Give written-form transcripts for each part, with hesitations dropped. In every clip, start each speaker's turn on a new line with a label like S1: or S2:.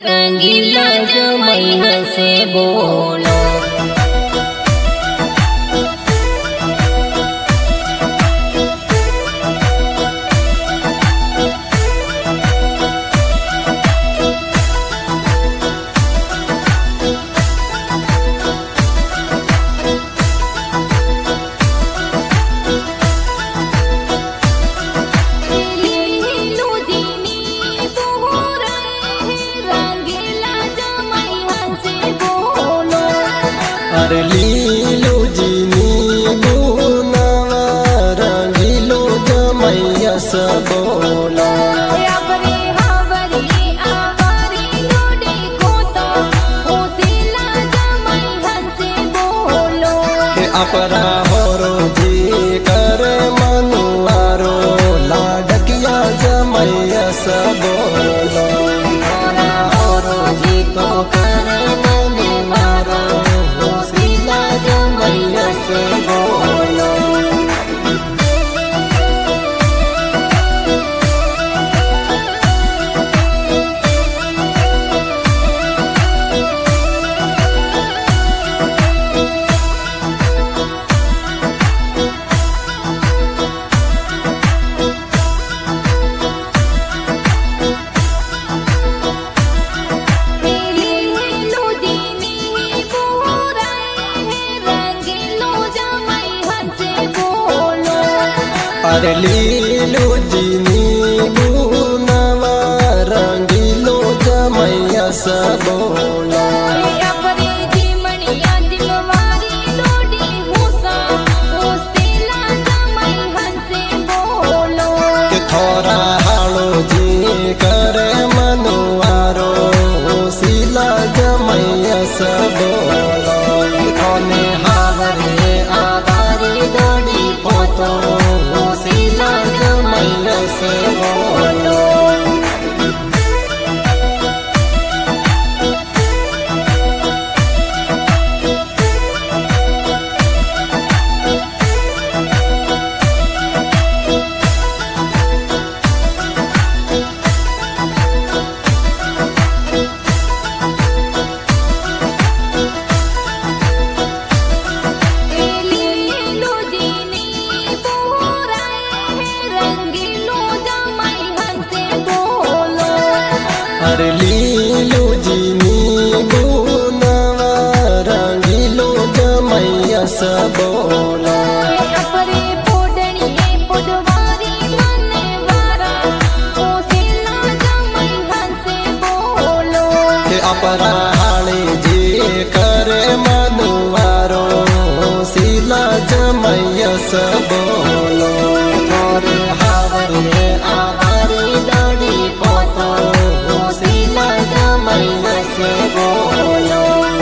S1: रंगीला जमैया से बोलो
S2: लीलो जीनी बुनावा रंगीलो जमैया से बोलो अपरा होरो जी कर मनुआरो लाडकिया जमैया से बोलो होरो जी तो कर मनुआरो जमैया से बोलो अरे लीलो जीनी बुनावा रंगीलो जमैया से बोलो थोड़ा हालो जी करे मनुआरो सिला जमैया से बोलो थोने हावरे आबारी दड़ी पोतो जमैया से बोलो अरे लीलो जीनी बुनावा रंगीलो जमैया से बोलो अपरा हाले जी करे मनुआरो सिला जमैया से बोलो थोरे हावरे आबारी दड़ी पोतो जमैया से बोलो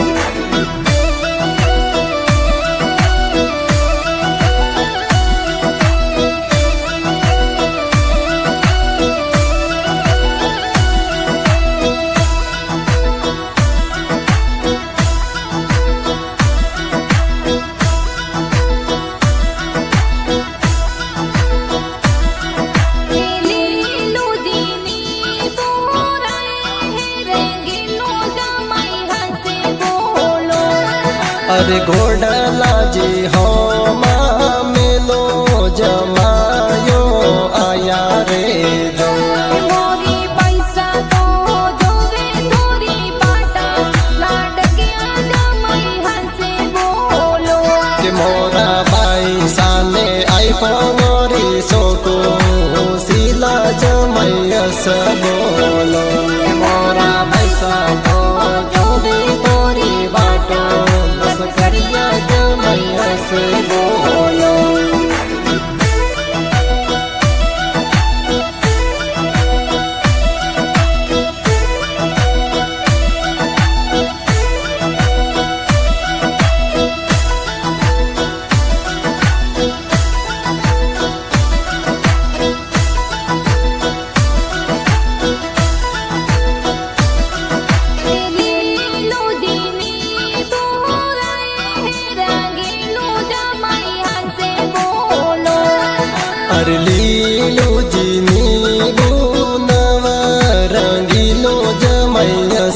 S2: अरे घोड़ला जी हो मेलो जमायो आया रे जो
S1: मोरी पैसा तो जोवे थोड़ी बाटा लाडकिया जमैया से बोलो
S2: कि मोरा भाई साले आई मोरी सोको सिला जमैया से बोलो मोरा पैसा तो जोवे थोड़ी बाटा करिया जमैया से बोलो
S1: लीलो दीनी बोराए रंगीलो जमैया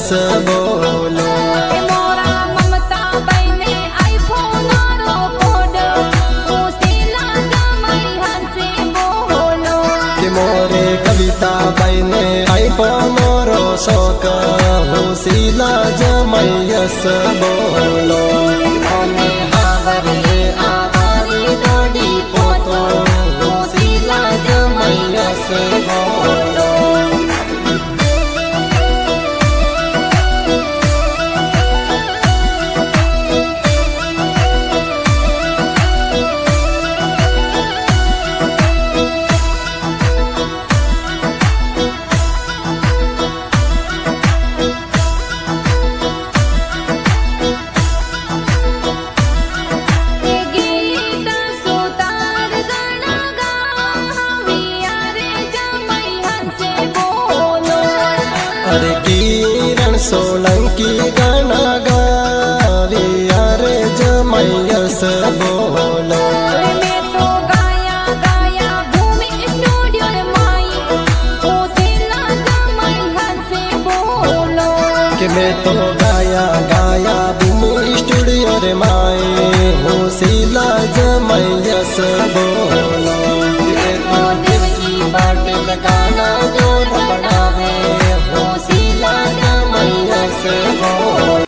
S2: जमयस बोलो
S1: मोरा ममता बहने आईफोन रो कोड उसीला जमाई हंसे बोलो
S2: कि मोरे कविता बहने आईपो मोरो शोक हुसीला जमयस बोलो हमें हावरे आवारी डोडी पोतो हुसीला जमयस बोलो
S1: गीत सुतार गाना गा हविया रे जमाई हंसे बोलो
S2: अरे किरण सोलंकी गाना गावी अरे जमयस बोलो
S1: मैं तो गाया गाया भूमि स्टूडियो रे माई उसीला जमाई हंसे बोलो
S2: कि मैं तो गाया गाया भूमि स्टूडियो रे माए हुसीला जमयस बोलो